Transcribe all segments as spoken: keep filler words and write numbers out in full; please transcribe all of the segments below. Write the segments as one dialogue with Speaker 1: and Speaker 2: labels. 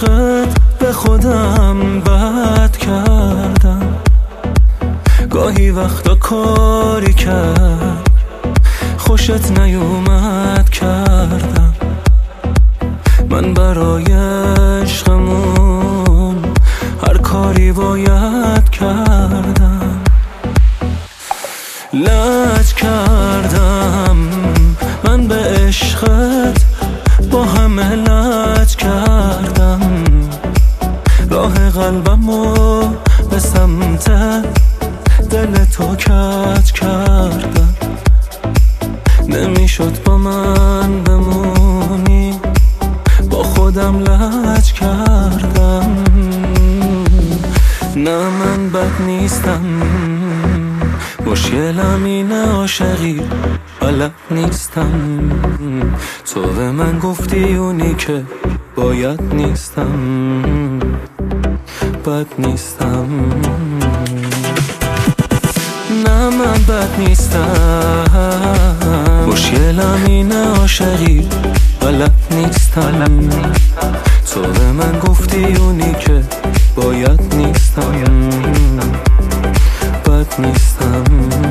Speaker 1: عشقت به خودم بد کردم، گاهی وقتا کاری کرد خوشت نیومد کردم. من برای عشقمون هر کاری باید کردم. لج کردم من به عشقت، با همه لج کردم. راه قلبمو به سمت دل تو کج کردم. نمیشد با من بمونی، با خودم لج کردم. نه من بد نیستم، مشکلم اینه عاشقی بلد نیستم. تو به من گفتی اونی که باید نیستم، بد نیستم. نه من بد نیستم، مشکلم اینه عاشقی بلد نیستم. تو به من گفتی اونی که باید نیستم، بد نیستم.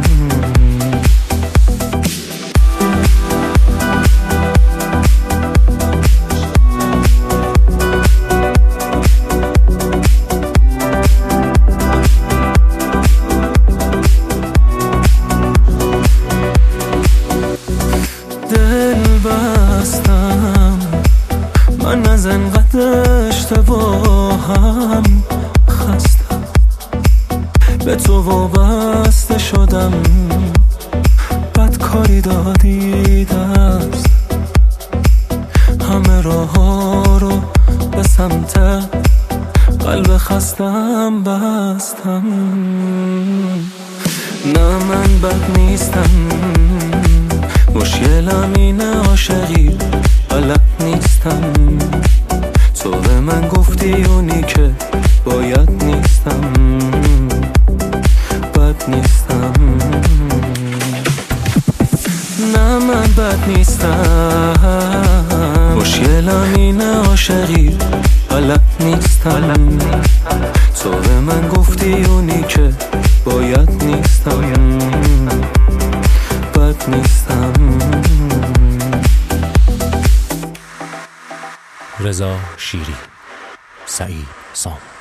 Speaker 1: دل بستم من از انقدر اشتباهم خستم، به تو وابسته شدم. بد کاری دادی دست، همه راه ها رو به سمت قلب خستم بستم. نه من بد نیستم، مشکلم اینه عاشقی بلد نیستم. تو به من گفتی اونی که باید نیستم، بد نیستم. نه من بد نیستم، مشکلم اینه عاشقی بلد نیستم. تو به من گفتی اونی که باید نیستم، بد نیستم.
Speaker 2: رضا شیری، سعید سام.